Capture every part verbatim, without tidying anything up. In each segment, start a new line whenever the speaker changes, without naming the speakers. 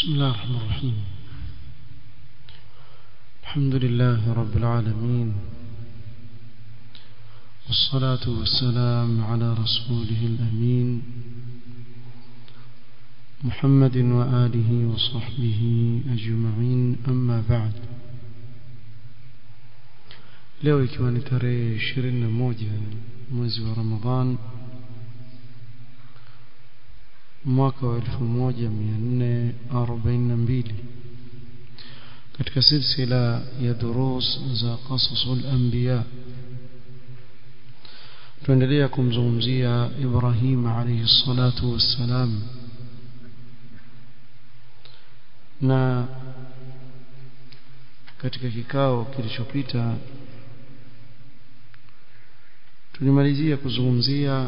بسم الله الرحمن الرحيم. الحمد لله رب العالمين، والصلاة والسلام على رسوله الأمين محمد وآله وصحبه أجمعين، أما بعد. leo ikiwa ni tarehe ishirini na moja mwezi wa Ramadhan mwaka wa elfu moja mia nne arobaini na mbili, katika silsila ya durus za qasasul anbiya tuendelea kumzungumzia Ibrahim alayhi salatu wassalam, na katika kikao kilichopita tulimalizia kuzungumzia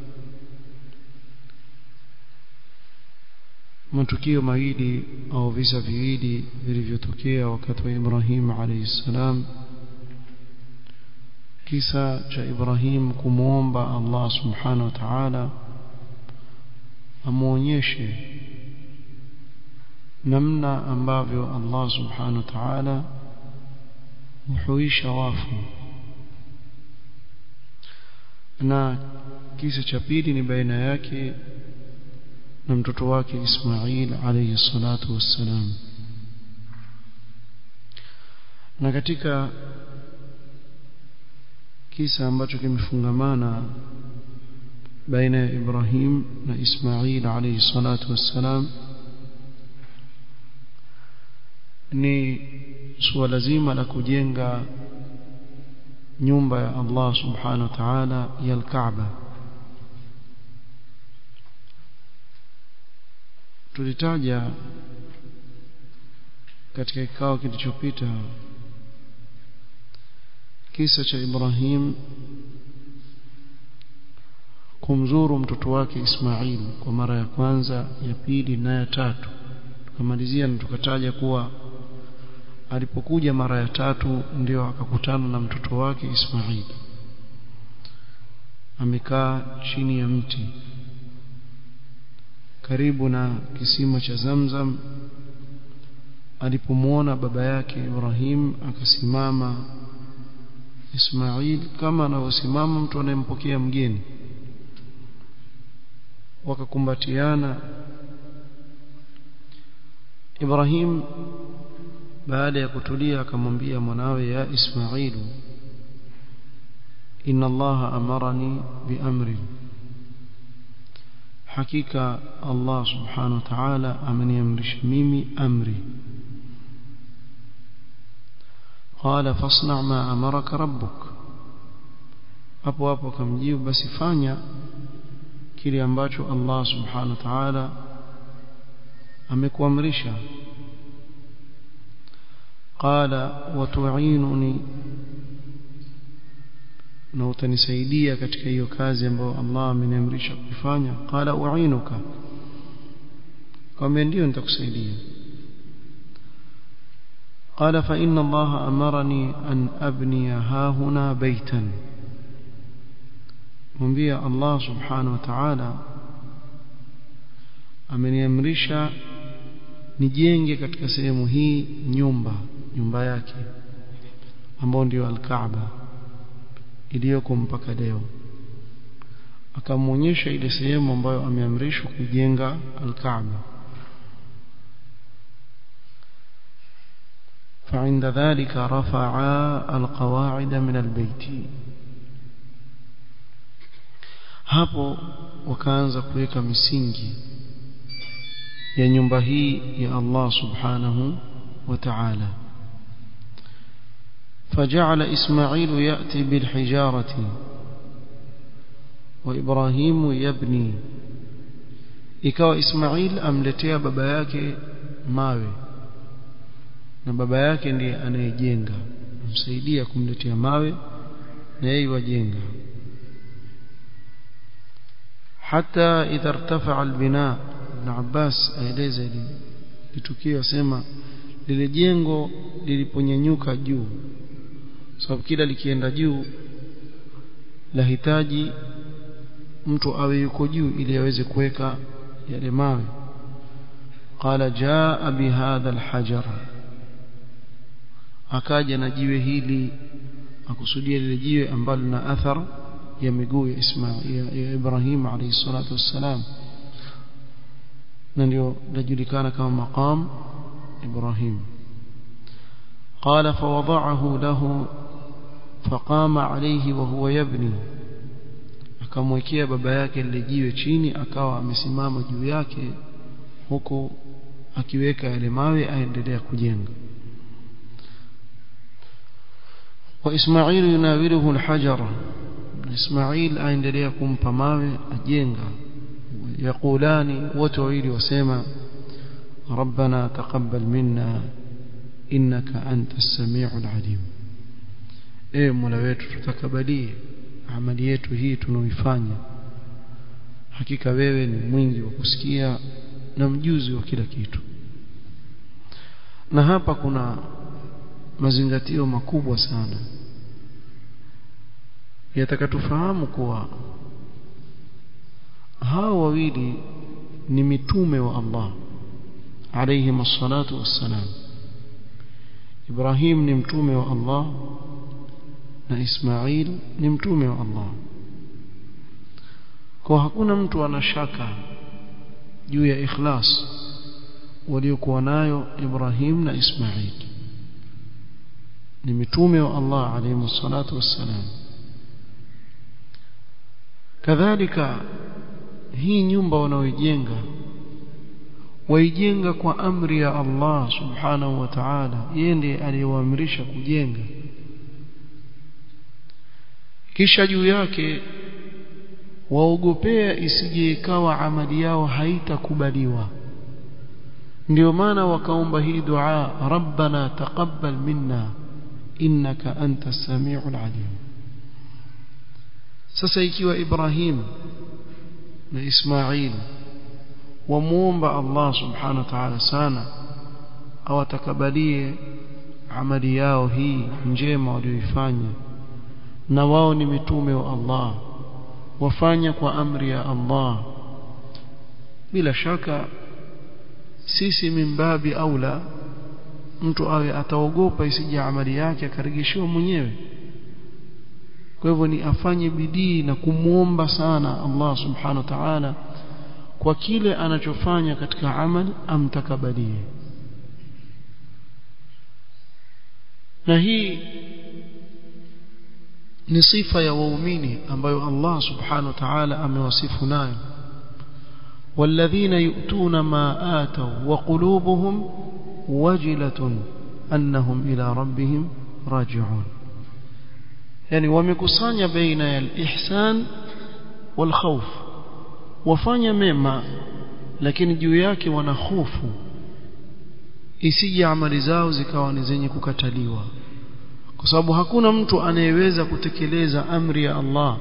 matukio mawili au visa viwili vilivyotokea wakati wa Ibrahim alayhi salam. Kisa cha Ibrahim kumuomba Allah subhanahu wa ta'ala amuonyeshe namna ambavyo Allah subhanahu wa ta'ala huisha wafu, na kisa cha pili ni baina yake na mtoto wake Ismail alayhi salatu wassalam. Na katika kisa ambacho kimefungamana baina ya Ibrahim na Ismail alayhi salatu wassalam ni suala zima la kujenga nyumba ya Allah subhanahu wa ta'ala ya al-Kaaba. Tulitaja katika kikao kilichopita kisa cha Ibrahim kumzuru mtoto wake Ismail kwa mara ya kwanza, ya pili na ya tatu. Tukamalizia na tukataja kuwa alipokuja mara ya tatu ndio akakutana na mtoto wake Ismail amekaa chini ya mti karibu na kisima cha Zamzam. Alipomuona baba yake Ibrahim akasimama Ismail kama anavyosimama mtu anayempokea mgeni, wakakumbatiana. Ibrahim baada ya kutulia akamwambia mwanawe, ya Ismail, inna Allah amarani bi amri, hakika Allah subhanahu wa ta'ala ameniamrisha mimi amri. Qala fasna' ma amaraka rabbuk, hapo hapo akamjibu, basi fanya kile ambacho Allah subhanahu wa ta'ala amekuamrisha. Qala wa tu'inuni, na utanisaidia katika hiyo kazi ambayo Allah ameniamrisha kufanya. Qala u'inuka, kama ndio nitakusaidia. Qala fa inna Allah amarani an abniya hahuna baytan, mwambia Allah subhanahu wa ta'ala ameniamrisha nijenge katika sehemu hii nyumba nyumba yake ambayo ndio al-Kaaba iliyoko mpaka leo. Akamuonyesha ile sehemu ambayo ameamrishwa kujenga al-Kaaba. فعند ذلك رفعا القواعد من البيت, hapo wakaanza kuweka misingi ya nyumba hii ya Allah subhanahu wa ta'ala. فجعل إسماعيل يأتي بالحجارة وإبراهيم يبني, ikawa Ismail amletea baba yake mawe na baba yake ndiye anayejenga, msaidia kumletea mawe na yeye wajenga. Hata idha irtafa'a albina, Ibn Abbas aeleza hili litukio, asema lile jengo liliponyanyuka juu, sababu kila likienda juu lahitaji mtu awe yuko juu ili aweze kuweka yale mawe. قال جاء بهذا الحجر akaja na jiwe hili akusudia lile jiwe ambalo lina athar ya miguu ya Ismail ya Ibrahim alayhi salatu wassalam na ndio lajulikana kama maqam Ibrahim. قال فوضعه له فقام عليه وهو يبني akamwekea baba yake lile jiwe chini akawa amesimama juu yake huko akiweka yale mawe aendelea kujenga. وإسماعيل يناوله الحجر إسماعيل aendelea kumpa mawe ajenga. يقولان وتويل وسما ربنا تقبل منا إنك أنت السميع العليم. إيه مولا wetu tutakabalie amali yetu hii tunaoifanya, hakika wewe ni mwingi wa kusikia na mjuzi wa kila kitu. Na hapa kuna mazingatio makubwa sana yatakatufahamu kuwa hao wawili ni mitume wa Allah alayhi massalatu wassalam. Ibrahim ni mtume wa Allah na Ismail ni mtume wa Allah. Kwa hakuna mtu anashaka juu ya ikhlas waliokuwa nayo Ibrahim na Ismail. Ni mitume wa Allah alayhi salatu wassalam. Kadhalika hii nyumba wanaoijenga waijenga kwa amri ya Allah subhanahu wa ta'ala, yeye ndiye aliyewaamrisha kujenga. Kisha juu yake waogopea isije ikawa amali yao haitakubaliwa, ndio maana wakaomba hii dua, rabbana taqabbal minna innaka anta as-sami'ul alim. Sasa ikiwa Ibrahim na Ismail wamuomba Allah subhanahu wa ta'ala sana awatakabalie amali yao hii njema walioifanya, na wao ni mitume wa Allah wafanya kwa amri ya Allah, bila shaka sisi mimbabi aula mtu awe ataogopa isije amali yake akarejeshiwa mwenyewe. Kwa hivyo ni afanye bidii na kumuomba sana Allah subhanahu wa ta'ala kwa kile anachofanya katika amal amtakabalie. Na hii ni sifa ya waumini ambayo Allah subhanahu wa ta'ala amewasifu nayo, walladhina yu'tuna ma ataw wa qulubuhum wajilatun annahum ila rabbihim raji'un. Yani wamekusanya baina ya al-ihsan wal khawf, wafanya mema lakini juu yake wana hofu isije amali zao zikawa ni zenye kukataliwa, kwa sababu hakuna mtu anayeweza kutekeleza amri ya Allah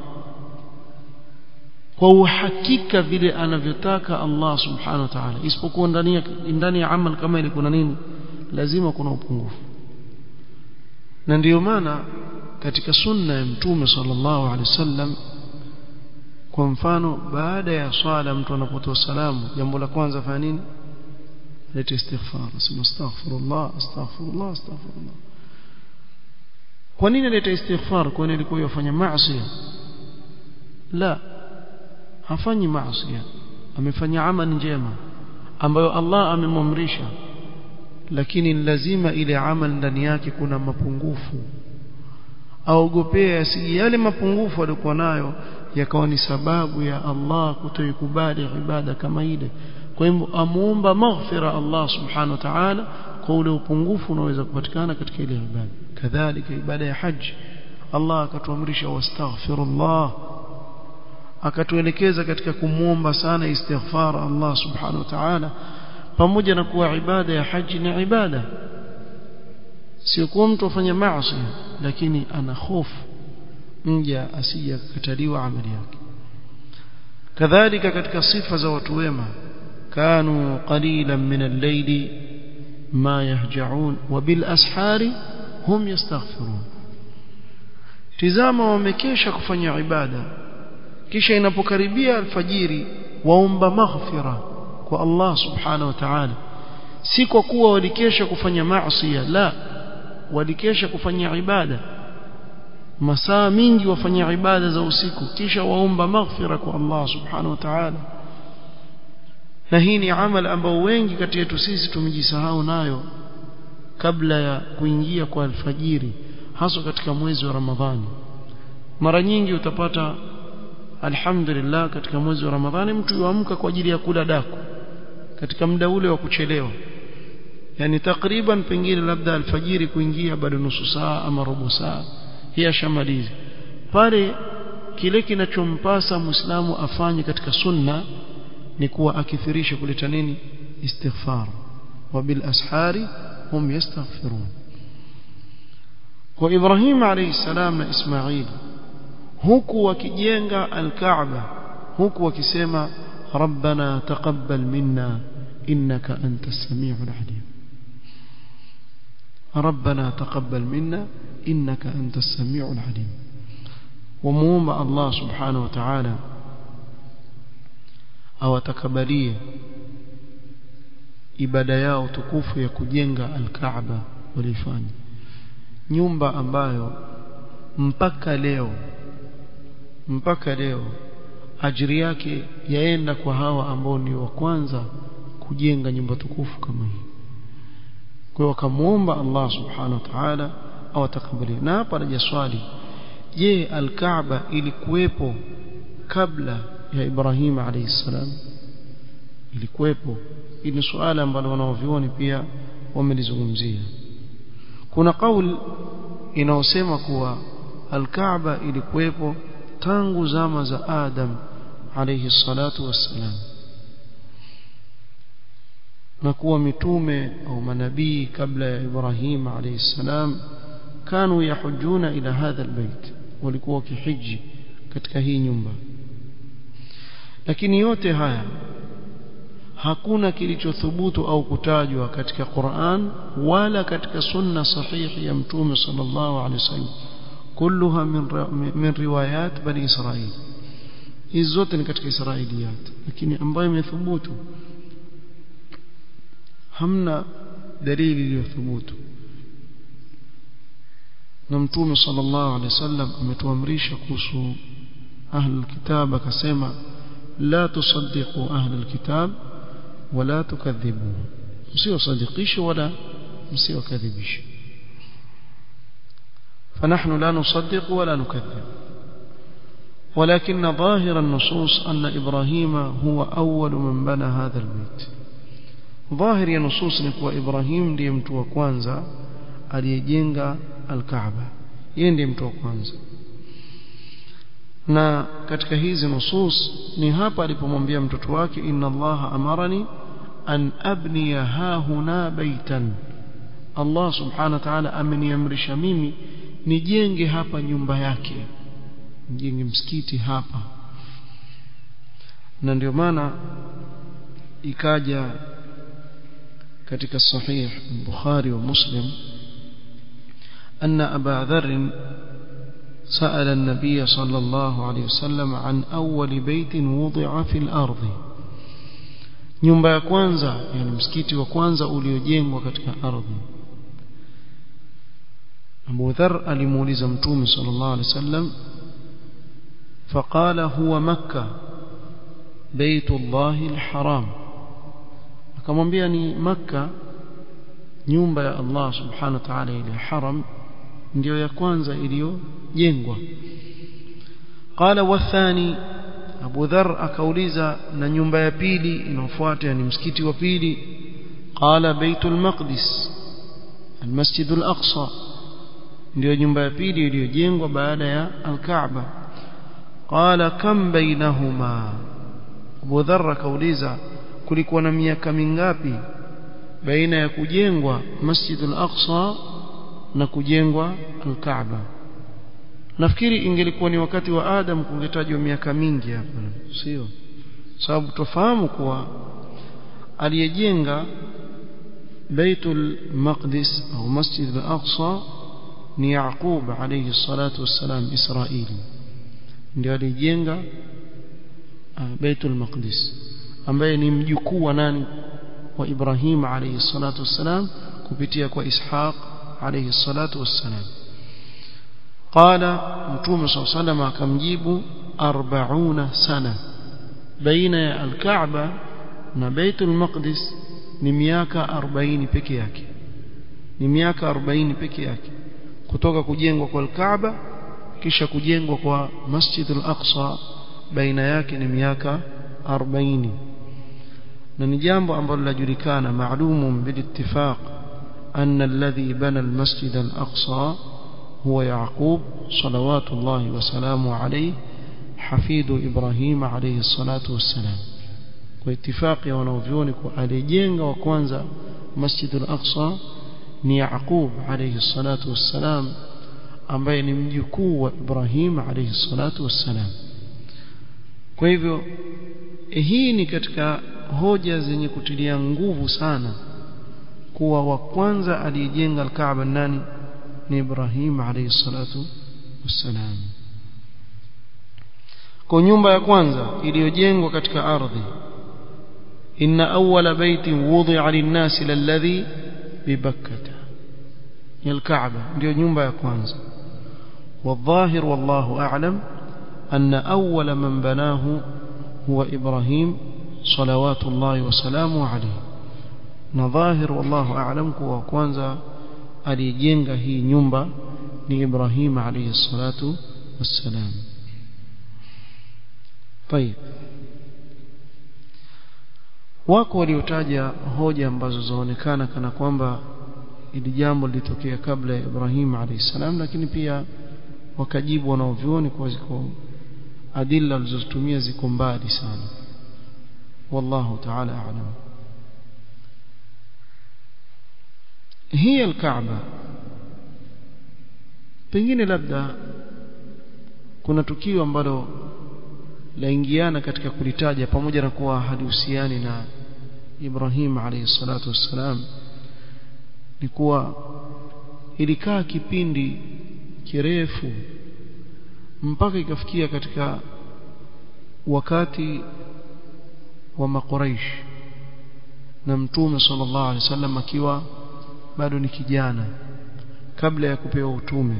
kwa uhakika vile anavyotaka Allah subhanahu wa ta'ala, isipokuwa ndani ya ndani ya amal kama ile kuna nini, lazima kuna upungufu. Na ndiyo maana katika sunna ya Mtume sallallahu alaihi wasallam, kwa mfano baada ya swala mtu anapotoa salamu, jambo la kwanza fanya nini? Leta istighfar, sema astaghfirullah astaghfirullah astaghfirullah. Kwa nini leta istighfar? Kwa nini alikuwa yafanya maasi? La, hafanyi maasi, amefanya amali njema ambayo Allah amemamrisha, lakini lazima ile amali ndani yake kuna mapungufu. Aogopea asije yale mapungufu alikuwa nayo yakawa ni sababu ya Allah kutoikubali ibada kama ile. Kwa hivyo amuomba maghfira Allah subhanahu wa ta'ala kwa ule upungufu unaweza kupatikana katika ile ibada. Kadhalika ibada ya haji, Allah akatuamrisha wastaghfirullah, akatuelekeza katika kumuomba sana istighfar Allah subhanahu wa ta'ala, pamoja na kuwa ibada ya haji ni ibada, sio kwa mtu afanya maasi, lakini ana hofu mja asije kukataliwa amali yake. Kadhalika katika sifa za watu wema, kanu qalilan min al-layli ma yahja'un wa bil ashari hum yastaghfirun. Tizama wamekesha kufanya ibada, kisha inapokaribia alfajiri waomba maghfira kwa Allah subhanahu wa ta'ala si kwa kuwa walikesha kufanya maasi la walikesha kufanya ibada masaa mingi wafanya ibada za usiku kisha waomba maghfira kwa Allah subhanahu wa ta'ala na hii ni amali ambao wengi kati yetu sisi tumejisahau nayo kabla ya kuingia kwa alfajiri hasa katika mwezi wa Ramadhani mara nyingi utapata alhamdulillah katika mwezi wa Ramadhani mtu yuamka kwa ajili ya kula daku katika muda ule wa kuchelewa yani takriban pengine labda alfajiri kuingia bado nusu saa ama robo saa hii shamalizi pale kile kinachompasa muislamu afanye katika sunna ni kuwa akithirisha kuleta nini istighfar wa bil ashari hum yastaghfirun kwa Ibrahim alayhi salam na Ismail huku wakijenga al-Kaaba huku wakisema rabbana taqabbal minna innaka antas samiul alim rabbana taqabbal minna innaka antas samiul alim wamuomba Allah subhanahu wa ta'ala awatakabalie ibada yao tukufu ya kujenga al-Kaaba walifanya nyumba ambayo mpaka leo mpaka leo ajiri yake yaenda kwa hawa ambao ni wa kwanza kujenga nyumba tukufu kama hii kwa wakamuomba Allah subhanahu wa ta'ala awatakabalie na hapa raja swali je al-Kaaba ilikuwepo kabla ya Ibrahim alayhi salam ilikuwepo ili swala ambalo wanaovioni pia wamelizungumzia kuna kauli inaosema kuwa al-Kaaba ilikuwepo tangu zama za Adam alayhi salatu wassalam na kuwa mitume au manabii kabla ya Ibrahim alayhi salam kanu yahujuna ila hadha albayt walikuwa kihiji katika hii nyumba lakini yote haya hakuna kilichothubutu au kutajwa katika Qur'an wala katika sunna sahihi ya mtume sallallahu alayhi wasallam kulluha min min riwayat bani Israil hizo zote ni katika Israiliyat lakini ambayo imethubutu hamna dalili iliyothubutu na mtume sallallahu alayhi wasallam ametuamrisha kuhusu ahli alkitab akasema la tusaddiqu ahli alkitab wala tukadhibu msiwasadikishe wala msiwakadhibishe فنحن لا نصدق ولا نكذب ولكن ظاهر النصوص أن إبراهيم هو أول من بنى هذا البيت ظاهر النصوص نكوى إبراهيم دي متوى كوانزا aliyejenga al-Kaaba yeye ndiye mtu wa kwanza na katika hizi nusus ni hapa alipomwambia mtoto wake inna Allah amarani an abniya hahuna baitan Allah subhanahu wa ta'ala ameniamrisha mimi nijenge hapa nyumba yake nijenge msikiti hapa na ndio maana ikaja katika sahih Bukhari wa Muslim أن أبا ذر سأل النبي صلى الله عليه وسلم عن أول بيت وضع في الأرض nyumba ya kwanza yani msikiti wa kwanza uliojengwa katika ardhi Abu Dharr alimuuliza Mtume sallallahu alaihi wasallam faqala huwa Makkah Baitullah al-Haram akamwambia ni Makkah nyumba ya Allah subhanahu wa ta'ala ile haram ndio ya kwanza iliyojengwa qala wathani Abu Dharr akauliza na nyumba ya pili inofuata ni msikiti wa pili qala Baitul Maqdis al-Masjid al-Aqsa ndio nyumba ya pili iliyojengwa baada ya al-Kaaba qala kam bainahuma Abu Dharr akauliza kulikuwa na miaka mingapi baina ya kujengwa Masjid al-Aqsa na kujengwa al-Kaaba nafikiri ingelikuwa ni wakati wa Adam kungetajwa miaka mingi hapa sio sababu tufahamu kuwa aliyejenga Baitul Maqdis au Masjid al-Aqsa ni Yaqub alayhi salatu wassalam Israili ndio alijenga Baitul Maqdis ambaye ni mjukuu wa nani wa Ibrahim alayhi salatu wassalam kupitia kwa Ishaq alayhi salatu wassalam. Qala Mtume صلى الله عليه وسلم akamjibu arobaini sana, baina ya al-Kaaba na Baitul Maqdis ni miaka arobaini peke yake, ni miaka arobaini peke yake kutoka kujengwa kwa al-Kaaba kisha kujengwa kwa Masjid al-Aqsa, baina yake ni miaka arobaini. na ni jambo ambalo lajulikana maalumun bilittifaq anna alladhi bana al-Masjid al-Aqsa huwa Yaqub salawatullahi wa salamu alayhi hafidu Ibrahim alayhi salatu wassalam. kwa ittifaqi ya wanavyuoni kwa alijenga wa kwanza Masjid al-Aqsa ni Yaqub alayhi salatu wassalam, ambaye ni mjukuu wa Ibrahim alayhi salatu wassalam. kwa hivyo hii ni katika hoja zenye kutilia nguvu sana kuwa wa kwanza alijenga al-Kaaba nani ni Ibrahim alayhi salatu wassalam. kwa nyumba ya kwanza iliyojengwa katika ardhi, inna awwala baitin wudi'a lin-nasi lalladhi bi Bakkah, al-Kaaba ndio nyumba ya kwanza. والظاهر والله أعلم أن أول من بناه هو إبراهيم صلوات الله وسلامه عليه. نظاهر والله أعلم كوا كwanza alijenga hii nyumba ni Ibrahim alayhi salatu wassalam. طيب, wako waliotaja hoja ambazo zaonekana kana kwamba ili jambo lilitokea kabla ya Ibrahim alayhi salam, lakini pia wakajibu wanaovioni kwa ziko adilla walizotumia ziko mbali sana. wallahu ta'ala a'lam. hii al-Kaaba pengine labda kuna tukio ambalo laingiana katika kulitaja pamoja na kuwa halihusiani na Ibrahim alayhi salatu wassalam, ni kuwa ilikaa kipindi kirefu mpaka ikafikia katika wakati wa Makuraish na Mtume sallallahu alaihi wasallam akiwa bado ni kijana kabla ya kupewa utume.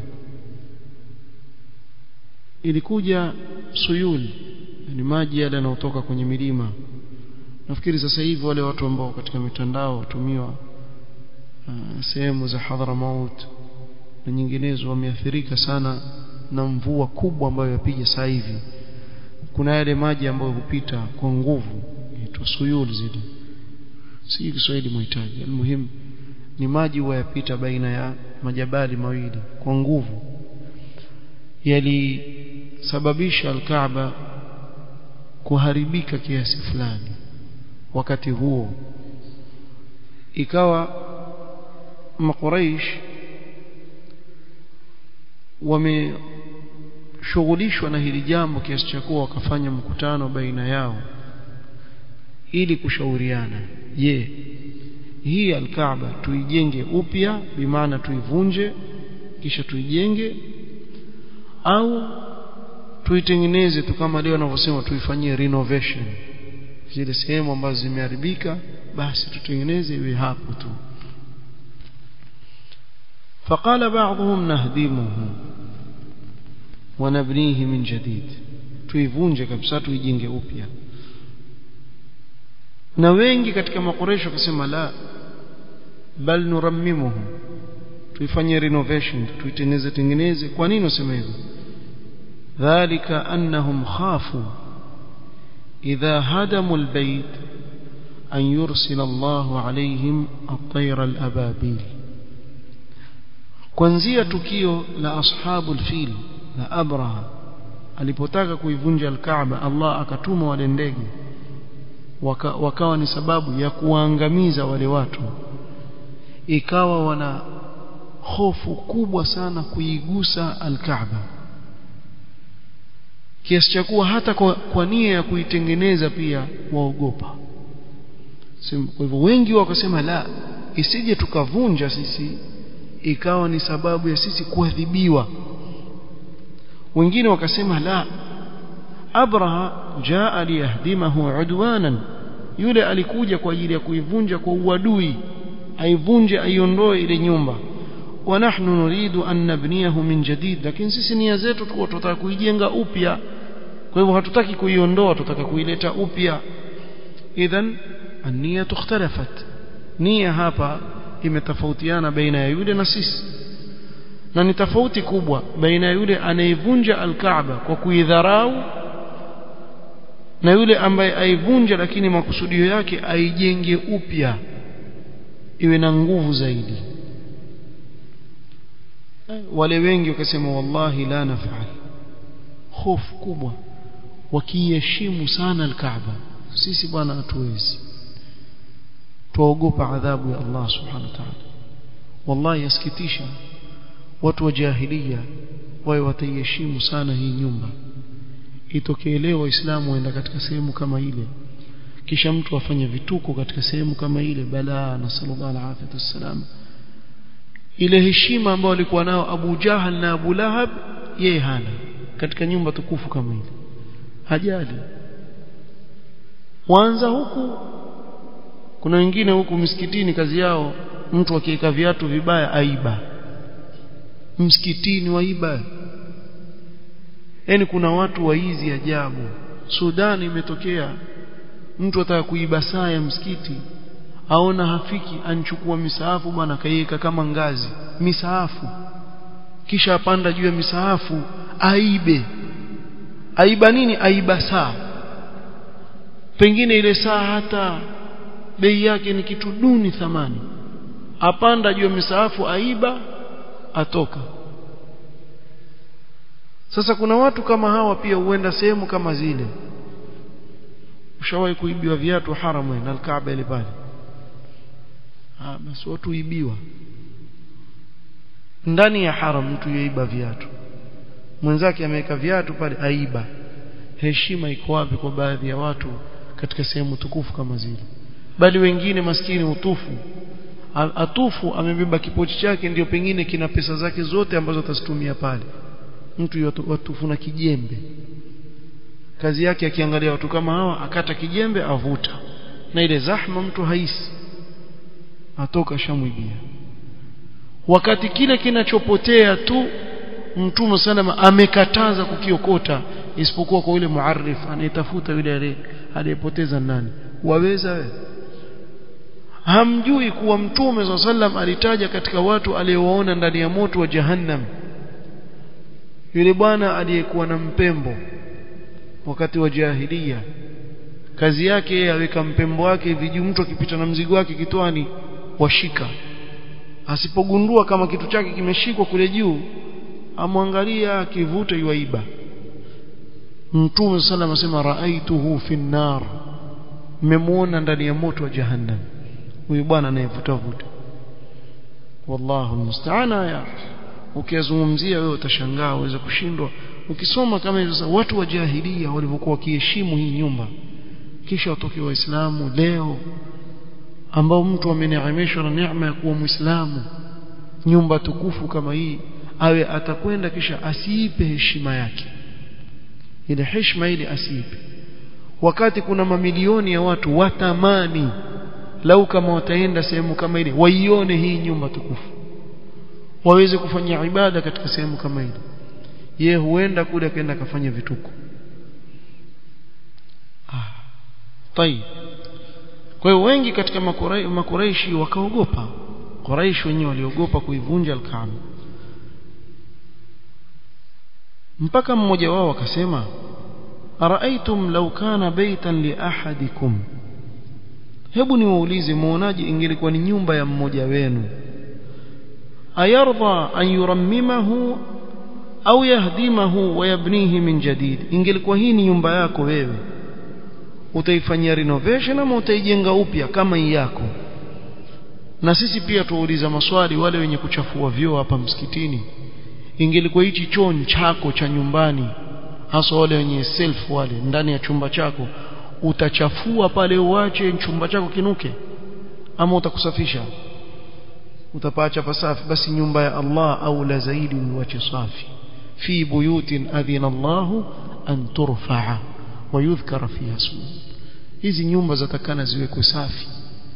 Ilikuja suyul, ni maji yale yanayotoka kwenye milima. Nafikiri sasa hivi wale watu ambao katika mitandao watumiwa uh, sehemu za Hadramaut na nyinginezo wameathirika sana na mvua kubwa ambayo yapiga sasa hivi. Kuna yale maji ambayo hupita kwa nguvu, inaitwa suyul zile, si Kiswahili muhitaji, almuhimu ni maji huyapita baina ya majabali mawili kwa nguvu. Yalisababisha al-Kaaba kuharibika kiasi fulani. Wakati huo ikawa Makuraish wameshughulishwa na hili jambo kiasi cha kuwa wakafanya mkutano baina yao ili kushauriana, je, hii al-Kaaba tuijenge upya, bimaana tuivunje kisha tuijenge, au tuitengeneze tu kama leo wanavyosema tuifanyie renovation, zile sehemu ambazo zimeharibika basi tutengeneze iwe hapo tu. فقال بعضهم نهدمه ونبنيه من جديد, tuivunje kabisa tuijenge upya. Na wengi katika Makuraish wakasema la, bal nurammimuhu, tuifanyie renovation, tuitengeneze tengeneze. Kwa nini wasema hivyo? dhalika annahum khafu idha hadamu albayt an yursila Allahu alayhim at-tayr al-ababil. Kuanzia tukio la ashabul fil la Abraha alipotaka kuivunja al-Kaaba, Allah akatuma wale ndege waka, wakawa ni sababu ya kuangamiza wale watu. Ikawa wana hofu kubwa sana kuigusa al-Kaaba, kiasi cha kuwa hata kwa, kwa nia ya kuitengeneza pia waogopa. Kwa hivyo wengi wakasema la, isije tukavunja sisi ikawa ni sababu ya sisi kuadhibiwa. Wengine wakasema la, Abraha jaa liyahdimahu udwanan yule alikuja kwa ajili ya kuivunja kwa uadui aivunje aiondoe ile nyumba wa nahnu nuridu an nabniyahu min jadid lakini sisi nia zetu tuko tunataka kuijenga upya kwa hivyo hatutaki kuiondoa tunataka kuileta upya idhan an-niyya ikhtalafat nia hapa imetofautiana baina ya yule na sisi na ni tofauti kubwa baina ya yule anayevunja al-Kaaba kwa kuidharau na yule ambaye aivunja lakini makusudio yake aijenge upya iwe na nguvu zaidi wale wengi wakasema wallahi la naf'al hofu kubwa wakiheshimu sana al-Kaaba sisi bwana hatuwezi tuogopa adhabu ya Allah subhanahu wa ta'ala wallahi yasikitisha watu wa jahiliya wao wataheshimu sana hii nyumba itokee leo waislamu waenda katika sehemu kama ile kisha mtu afanye vituko katika sehemu kama ile balaa na sallallahu alaihi wasallam ile heshima ambayo alikuwa nao Abu Jahal na Abu Lahab yeye hana katika nyumba tukufu kama ile hajali kwanza huku kuna wengine huku msikitini kazi yao mtu akiweka viatu vibaya aiba msikitini waiba yani kuna watu waizi ajabu Sudan imetokea mtu ataka kuiba saa ya msikiti aona hafiki anchukua misahafu bwana kaiweka kama ngazi misahafu kisha apanda juu ya misahafu aibe aiba nini aiba saa pengine ile saa hata bei yake ni kitu duni thamani apanda juu ya misahafu aiba atoka sasa kuna watu kama hawa pia huenda sehemu kama zile ushawahi kuibiwa viatu haramu na al-Kaaba ile pale ah basi watu ibiwa ndani ya haram mtu yaiba viatu mwenzake ameweka viatu pale aiba heshima iko wapi kwa baadhi ya watu katika sehemu tukufu kama zile bali wengine maskini utufu atufu amebeba kipochi chake ndio pengine kina pesa zake zote ambazo atazitumia pale mtu watufu na kijembe kazi yake akiangalia watu kama hawa akata kijembe avuta na ile zahma mtu haisi atoka shamwibia wakati kile kinachopotea tu Mtume sana amekataza kukiokota isipokuwa kwa yule muarrif anayetafuta yule aliyepoteza nani waweza wewe hamjui kuwa Mtume sallam alitaja katika watu aliyowaona ndani ya moto wa jahannam yule bwana aliyekuwa na mpembo wakati wa jahiliya kazi yake yeye aweka mpembo wake hivi mtu akipita na mzigo wake kitwani washika asipogundua kama kitu chake kimeshikwa kule juu amwangalia akivuta yuaiba Mtume sallam asema raaituhu fi an-nar memuona ndani ya moto wa jahannam huyu bwana anayevuta vuta wallahu musta'ana ya ukizungumzia wewe utashangaa uweze kushindwa ukisoma kama hizo watu wa jahiliya walivyokuwa kiheshimu hii nyumba kisha watoke waislamu leo ambao mtu ameneemeshwa na neema ya kuwa muislamu nyumba tukufu kama hii awe atakwenda kisha asiipe heshima yake ile heshima ile asiipe wakati kuna mamilioni ya watu watamani lau kama wataenda sehemu kama ile waione hii nyumba tukufu waweze kufanya ibada katika sehemu kama ile yeye huenda kule akaenda kafanya vituko ah tai kwa hiyo wengi katika makuraishi wakaogopa Quraish wenyewe waliogopa kuivunja al-Kaaba mpaka mmoja wao akasema araaitum law kana baytan li ahadikum hebu niwaulize muonaje ingelikuwa ni nyumba ya mmoja wenu ayarda an yurammimahu au yahdimahu wa yabnihi min jadid ingelikuwa hii ni nyumba yako wewe utaifanyia renovation ama utaijenga upya kama hii yako na sisi pia tuuliza maswali wale wenye kuchafua vyoo hapa msikitini ingelikuwa hichi choo chako cha nyumbani hasa wale wenye self wale ndani ya chumba chako utachafua pale uache chumba chako kinuke ama utakusafisha utapaacha pasafi basi nyumba ya Allah au la zaidi uache safi fi buyutin adhina Allah an turfa'a wa yudhkara fiha ismuhu hizi nyumba zatakana ziwekwe safi,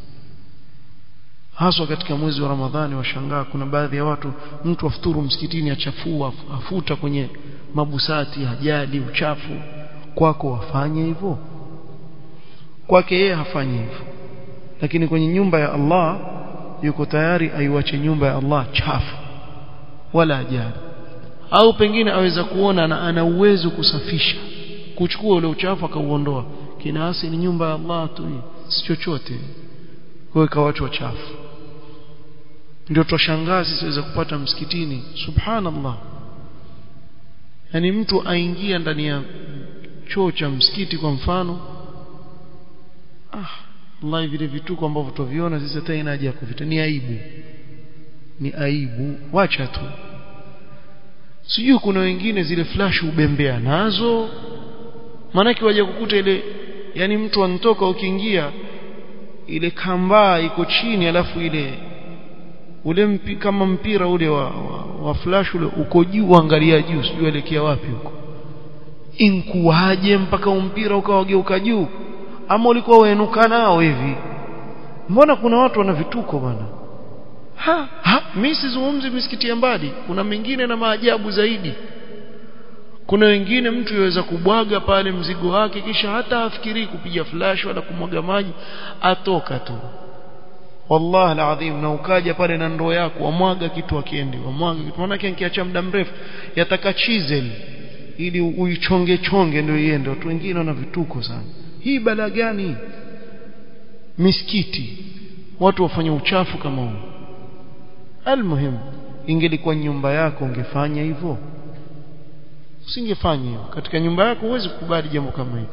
haswa katika mwezi wa Ramadhani. Washangaa kuna baadhi ya watu, mtu afuturu msikitini achafua, afuta kwenye mabusati, hajali uchafu. Kwako wafanye hivyo, kwake yeye hafanye hivyo, lakini kwenye nyumba ya Allah yuko tayari aiwache nyumba ya Allah chafu wala ajali. Au pengine aweza kuona na ana uwezo kusafisha, kuchukua ule uchafu akauondoa, kinaasi ni nyumba ya Allah tu, si chochote, kuweka watu wachafu. Ndio toshangaa sisi waweza kupata msikitini, subhanallah, yani mtu aingia ndani ya choo cha msikiti kwa mfano, ah wallahi vile vituko ambavyo tuviona sisi hata ina haja kuvita, ni aibu, ni aibu, wacha tu. Sijui kuna wengine zile flash ubembea nazo, maana waje kukuta ile, yani mtu anatoka ukiingia ile kambaa iko chini, alafu ile ule mpi, kama mpira ule wa, wa, wa flash ule uko juu, angalia juu, sijui elekea wapi huko. Inkuaje mpaka mpira ukawageuka juu? Ama ulikuwa uenuka nao hivi? Mbona kuna watu wana vituko bwana? Ha, ha mimi sizungumzi misikiti ya mbali, kuna mengine na maajabu zaidi. Kuna wengine mtu yaweza kubwaga pale mzigo wake, kisha hata afikiri kupiga flash wala kumwaga maji, atoka tu. Wallahi alazim, na ukaja pale na ndoo yako wamwaga kitu akiendi, wamwaga kitu, maana yake nikiacha muda mrefu yataka chisel ili uichonge chonge ndio iende. Watu wengine wana vituko sana. Hii bala gani? Misikiti watu wafanya uchafu kama huu. Almuhim, ingelikuwa nyumba yako ungefanya hivyo? Usingefanya hivyo. Katika nyumba yako huwezi kukubali jambo kama hili.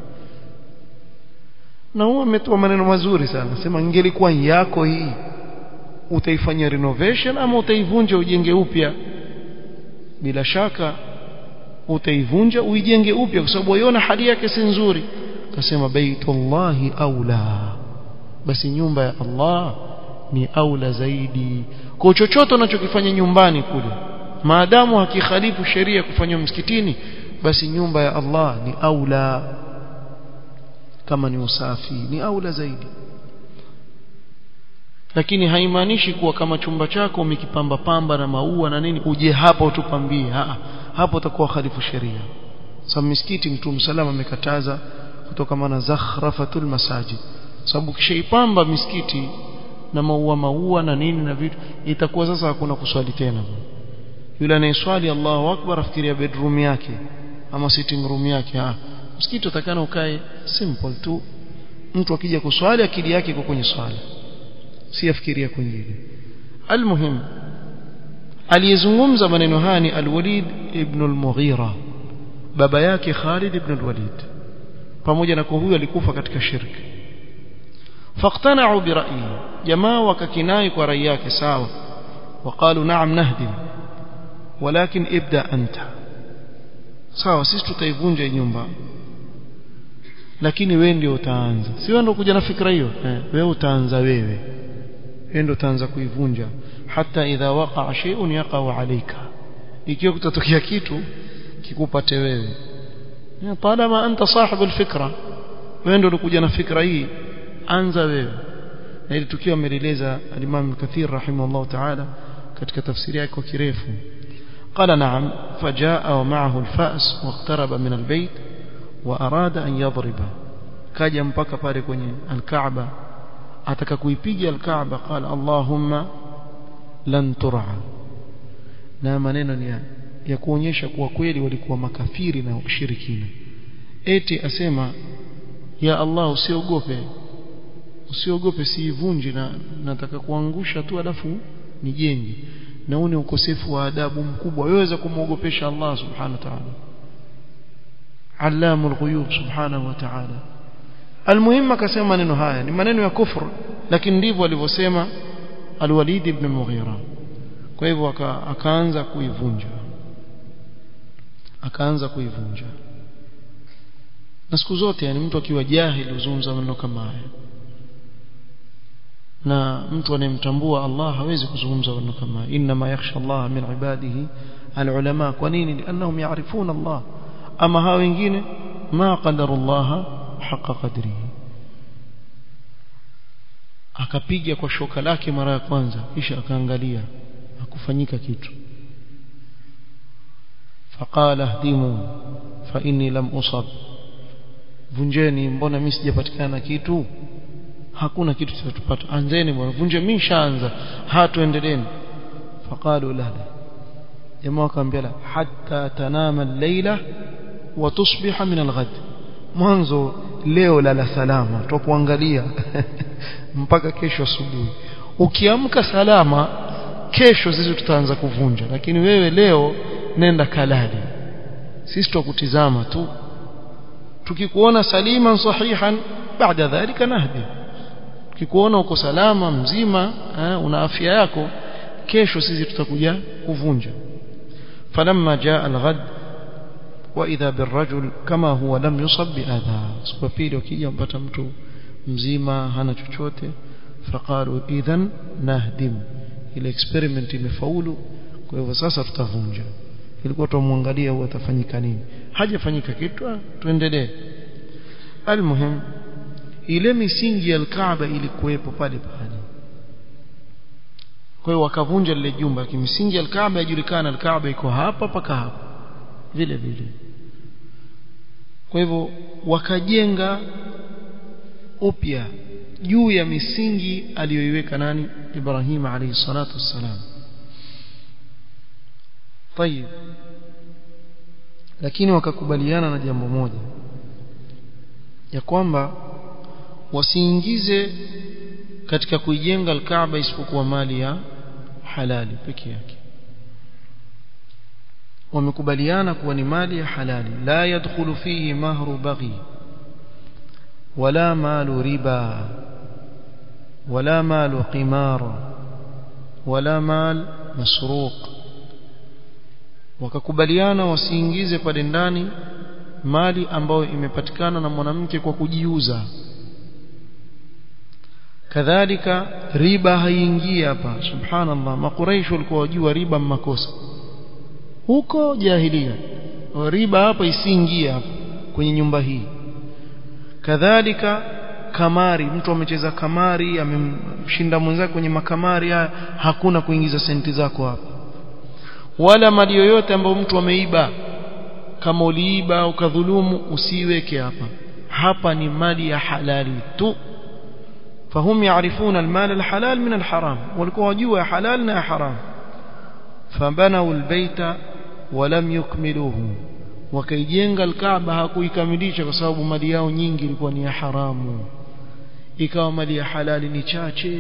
Na huwa ametoa maneno mazuri sana, sema ingelikuwa yako hii utaifanya renovation ama utaivunja ujenge upya. Bila shaka utaivunja uijenge upya, kwa sababu uiona hali yake si nzuri. Akasema baitullahi aula, basi nyumba ya Allah ni aula zaidi. Kwa chochote unachokifanya nyumbani kule, maadamu hakikhalifu sheria kufanywa msikitini, basi nyumba ya Allah ni aula. Kama ni usafi ni aula zaidi. Lakini haimaanishi kuwa kama chumba chako umekipamba pamba na maua na nini uje hapo utupambie. Ha, hapo utakuwa khalifu sheria. Sababu misikiti Mtume salama amekataza kutokana na zakhrafatul masajid. Sababu kishaipamba misikiti na maua maua na nini na vitu, itakuwa sasa hakuna kuswali tena. Yule anayeswali Allahu Akbar afikiria bedroom yake ama sitting room yake. Ha, msikiti utakana ukae simple tu, mtu akija kuswali akili yake iko kwenye swala, si afikiria kwingine. Almuhim, aliyezungumza maneno haya ni Al-Walid ibn al-Mughira, baba yake Khalid ibn al-Walid, pamoja na kwa huyo alikufa katika shirki. Faqtana'u bi ra'yi, jamaa wakakinai kwa rai yake sawa, waqalu na'am nahdim walakin ibda anta. Sawa, sisi tutaivunja nyumba, lakini wewe ndio utaanza. Si wewe ndio kuja na fikra hiyo, eh, wewe utaanza, wewe wewe ndio utaanza kuivunja. Hata idha waqa'a shay'un yaqa'u alayka, ikiwa kutatokea kitu kikupate wewe. Ya talama anta sahibul fikra, wewe ndio kuja na fikra hii, anza wewe. Na ile tukio ameeleza al-Imam Kathir rahimahullah ta'ala katika tafsiri yake kwa kirefu. قال نعم فجاء ومعه الفأس واقترب من البيت وأراد أن يضرب. kaja mpaka pale kwenye al-Kaaba, ataka kuipiga al-Kaaba. قال اللهم لن ترعى. na maneno ni ya kuonyesha kuwa kweli walikuwa makafiri na ushirikina. Eti asema ya Allah, usiogope, usiogope, siivunji, na nataka kuangusha tu alafu nijenge. Na huu ni ukosefu wa adabu mkubwa. Waweza kumuogopesha Allah subhanahu wa ta'ala, allamul ghuyub subhanahu wa ta'ala. Almuhimu akasema maneno haya ni maneno ya kufru, lakini ndivyo alivyosema Al-Walid ibn Mughira. Kwa hivyo akaanza kuivunja, akaanza kuivunja. Na siku zote yani mtu akiwa jahili uzungumza maneno kama haya, na mtu anemtambua Allah hawezi kuzungumza maneno kama haya. Inna ma yakhsha Allah min ibadihi al-ulama. Kwa nini? Liannahum ya'rifuna Allah. Ama hao wengine ma qadarullah haqa qadrihi, akapiga kwa shoka lake mara ya kwanza kisha akaangalia hakufanyika kitu faqala hdimu fa inni lam usab vunjeni mbona mimi sijapatikana kitu hakuna kitu tutapata anzeni bwana vunje mimi shaanza hatuendeleeni faqalu la la jamaa akamwambia hatta tanama al-layla wa tusbiha min al-ghad mwanzo leo lala salama tukuangalia mpaka kesho asubuhi ukiamka salama kesho sisi tutaanza kuvunja lakini wewe leo nenda kalali sisi tukutizama tu tukikuona salima sahihan baada dhalika nahdi tukikuona uko salama mzima eh, una afya yako kesho sisi tutakuja kuvunja falamma jaa al-ghad wa idha birrajul kama huwa lam yusab biadha siku pili ukija mpata mtu mzima hana chochote faqalu idhan nahdim ile experiment imefaulu kwa hivyo sasa tutavunja ilikuwa tumwangalia huwa atafanyika nini hajafanyika kitu tuendelee almuhim ile misingi ya al-Kaaba ilikuwepo pale pale kwa hiyo wakavunja lile jumba kimsingi al-Kaaba yajulikana al-Kaaba iko hapa paka hapa vile vile kwa hivyo wakajenga upya juu ya misingi aliyoiweka nani Ibrahim alayhi salatu wassalam طيب lakini wakakubaliana na jambo moja ya kwamba wasiingize katika kuijenga al-Kaaba isipokuwa mali ya halali pekee yake wamekubaliana kuwa ni mali ya halali la yadkhulu fihi mahru baghi wala malu riba wala malu qimar wala mal masruq wakakubaliana wasiingize pale ndani mali ambayo imepatikana na mwanamke kwa kujiuza kadhalika riba haingii hapa subhanallah makuraish walikuwa wajua riba makosa huko jahilia riba hapa isiingie hapa kwenye nyumba hii kadhalika kamari mtu amecheza kamari amemshinda mwenzake kwenye makamari hakuna kuingiza senti zako hapa wala mali yoyote ambayo mtu ameiba kama uliiba ukadhulumu usiweke hapa hapa ni mali ya halali tu فهم يعرفون المال الحلال من الحرام walikuwa wajua halal na haram فبنوا البيت ولم يكملوه wakaijenga al-Kaaba hakuikamilisha kwa sababu mali yao nyingi ilikuwa ni ya haramu ikawa mali ya halali ni chache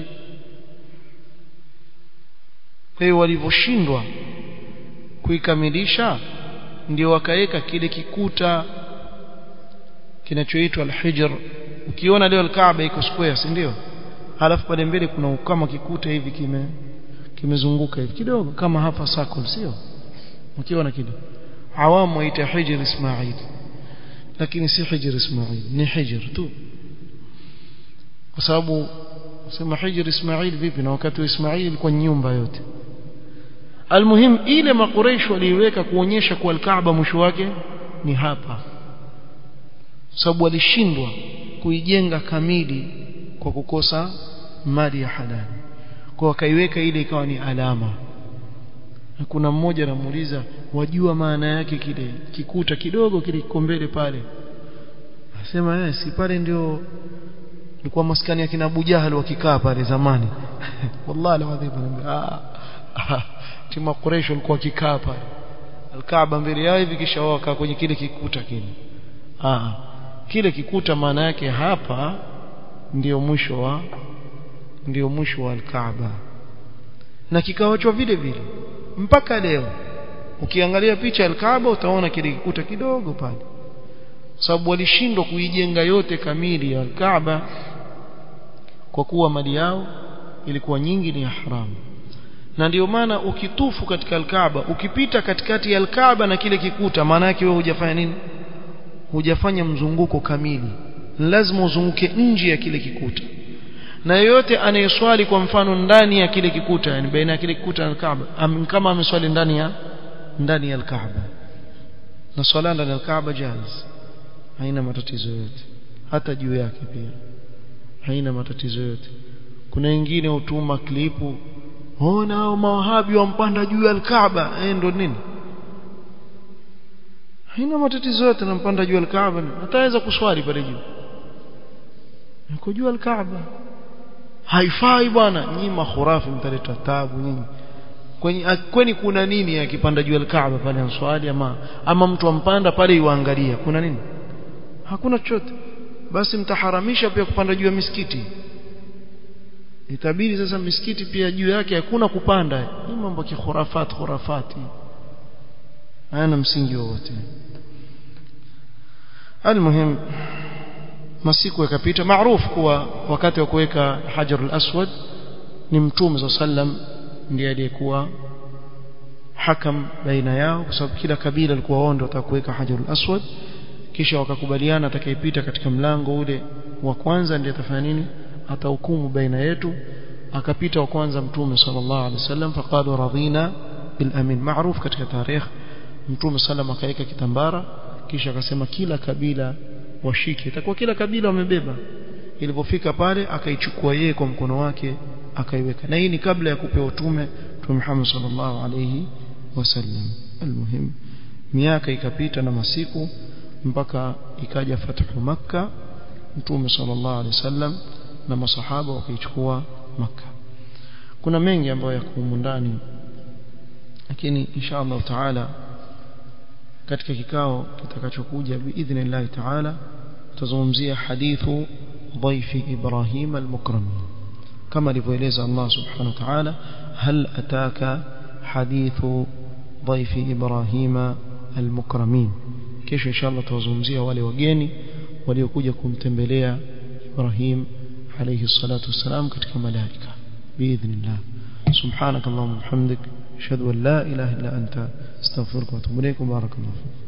kwa hiyo walivyoshindwa kuikamilisha ndio wakaweka kile kikuta kinachoitwa al-Hijr ukiona leo al-Kaaba iko square si ndio halafu pale mbele kuna kama kikuta hivi kime kimezunguka hivi kidogo kama hapa circle sio ukiona kile awamu ita Hijr Ismail lakini si Hijr Ismail ni Hijr tu kwa sababu sema Hijr Ismail vipi na wakati wa Ismail ilikuwa nyumba yote almuhim ile makuraish waliweka kuonyesha kwa al-Kaaba mwisho wake ni hapa sababu walishindwa kuijenga kamili kwa kukosa mali ya halali kwa wakaiweka ile ikawa ni alama na kuna mmoja anamuuliza wajua maana yake kile kikuta kidogo kile kikombele pale asema eh si pale ndio ilikuwa maskani ya kina Abu Jahal wakikaa pale zamani wallahi alazim ah timu Quraysh walikuwa wakikaa pale al-Kaaba mbele yao hivi kisha waka kwenye kile kikuta kile ah kile kikuta maana yake hapa ndio mwisho wa ndio mwisho wa al-Kaaba na kikawachwa vile vile mpaka leo ukiangalia picha ya al-Kaaba utaona kile kikuta kidogo pale sababu walishindwa kuijenga yote kamili ya al-Kaaba kwa kuwa mali yao ilikuwa nyingi ni haramu na ndio maana ukitufu katika al-Kaaba ukipita katikati ya al-Kaaba na kile kikuta maana yake wewe hujafanya nini hujafanya mzunguko kamili lazima uzunguke nje ya kile kikuta na yote anayeswali kwa mfano ndani ya kile kikuta yani baina ya kile kikuta na al-Kaaba kama ameswali ndani ya ndani ya al-Kaaba na swala ndani ya al-Kaaba jaiz haina matatizo yote hata juu yake pia haina matatizo yote kuna wengine hutuma klipu, ona hao mawahabi wampanda juu ya al-Kaaba. Eh, ndo nini? Haina matatizo yote na mpanda juu ya al-Kaaba, ataweza kuswali pale juu. Yuko juu ya al-Kaaba. Haifai bwana, nyinyi makhurafi mtaleta taabu nyinyi. Kwenye kweni kuna nini akipanda juu ya al-Kaaba pale answali, ama ama mtu ampanda pale yuangalia, kuna nini? Hakuna chochote. Basi mtaharamisha pia kupanda juu ya misikiti. Itabidi sasa misikiti pia juu yake hakuna kupanda. Ni mambo ya khurafat khurafati. Hayana msingi wowote. Almuhim, masiku yakapita, maarufu kuwa wakati wa kuweka Hajar al-Aswad ni Mtume sallam ndiye aliyekuwa hakam baina yao, kwa sababu kila kabila alikuwa wao ndio watakuweka Hajar al-Aswad, kisha wakakubaliana atakayepita katika mlango ule wa kwanza ndiye atafanya nini, atahukumu baina yetu. Akapita wa kwanza Mtume sallallahu alaihi wasallam, faqalu radina bil amin. Maarufu katika tarikh, Mtume sallam akaweka kitambara, kisha akasema kila kabila washike, itakuwa kila kabila wamebeba. Ilipofika pale akaichukua yeye kwa mkono wake akaiweka, na hii ni kabla ya kupewa utume Mtume Muhammad sallallahu alayhi wasallam. Almuhim, miaka ikapita na masiku mpaka ikaja fathu Makkah. Mtume sallallahu alayhi wasallam na masahaba wakaichukua Makkah. Kuna mengi ambayo yako ndani, lakini insha Allah taala katika kikao kitakachokuja biidhnillah taala tutazungumzia hadithu dhaifi Ibrahim al-Mukramin, kama alivyoeleza Allah subhanahu wa ta'ala, hal ataka hadithu dhaifi Ibrahim al-Mukramin. Kesho inshallah tutazungumzia wale wageni waliokuja kumtembelea Ibrahim alayhi salatu wassalam katika malaika biidhnillah. subhanakallahumma wa bihamdik ashhadu an la ilaha illa anta astaghfiruka wa atubu ilayk. Barakallahu.